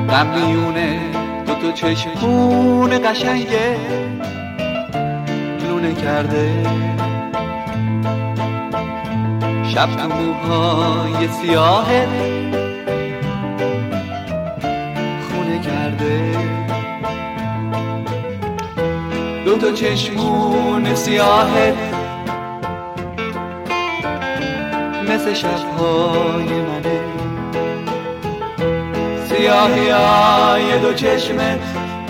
قمیونه دو چشمون قشنگه لونه کرده، شب تو موهای سیاهت خونه کرده. دو چشمون سیاهت مثل شبهای منه، سیاهی های دو چشمت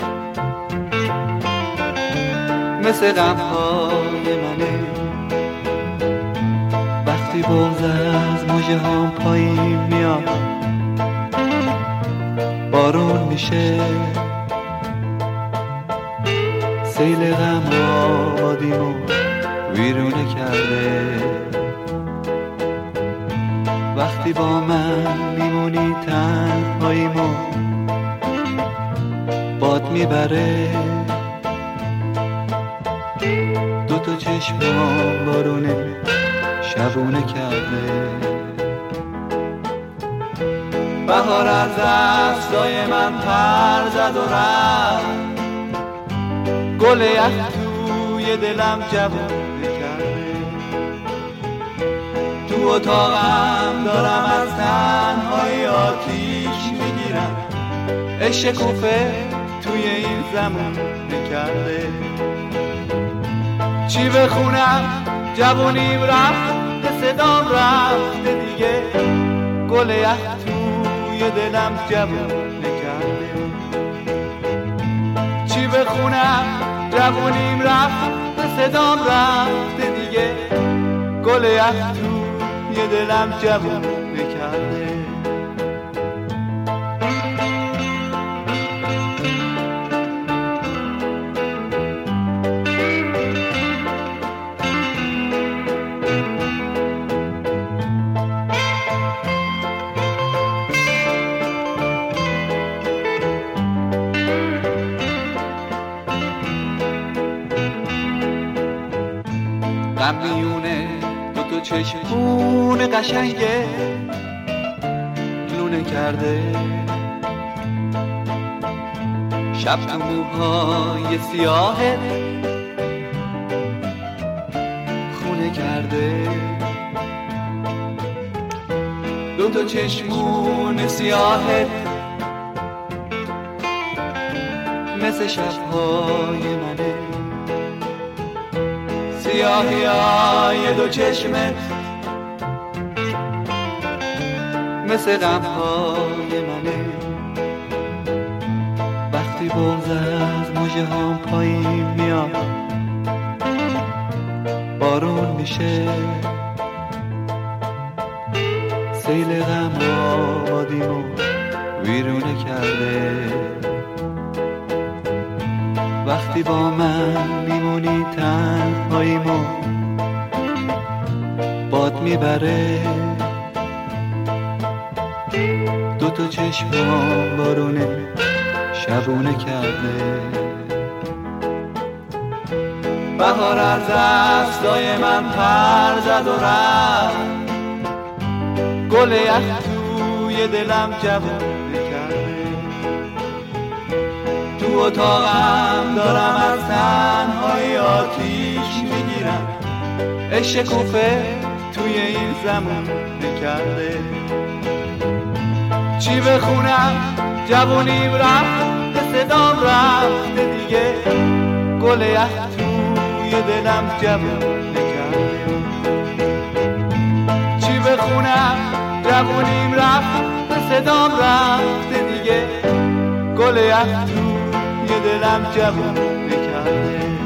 مثل غمهای منه. وقتی بغض از مژه هام پایین میاد بارون میشه، سیل غم آبادیمو ویرونه کرده. وقتی با من میمونی تنهاییمو باد میبره، دو چشمام بارونه شبونه کرده. بهار از دستای من پر زد و رفت، گل یخ توی دلم جوونه کرده. تو اتاقم دارم از تنهایی آتیش میگیرم، عشق کوفه توی این زمونه کرده. چی بخونم جوونیم رفت، به صدام رفته دیگه، گل یخ توی دلم جوونه کرده. چی بخونم جوونیم رفت، به صدام رفته دیگه، گل یخ توی دلم جوونه کرده. قمیونه دو چشمون قشنگه لونه کرده، شب تو موهای سیاهت خونه کرده. دو چشمون سیاهت مثل شبهای منه، سیاهی های دو چشمت مثل غمهای منه. وقتی بغض از مژه هام پایین میاد بارون میشه، سیل غم آبادیمو ویرونه کرده. وقتی با من میمونی تنهاییمو باد میبره، دو چشمام بارونه شبونه کرده. بهار از دستای من پر زد و رفت، گل یخ توی دلم جوونه کرده. تو اتاقم دارم از تنهایی آتیش میگیرم، عشق کوفه توی این زمونه کرده. چی بخونم جوونیم رفت، به صدام رفته دیگه، گل یخ توی دلم جوونه کرده. چی بخونم جوونیم رفت، به صدام رفته دیگه، گل یخ توی دلم جوونه کرده.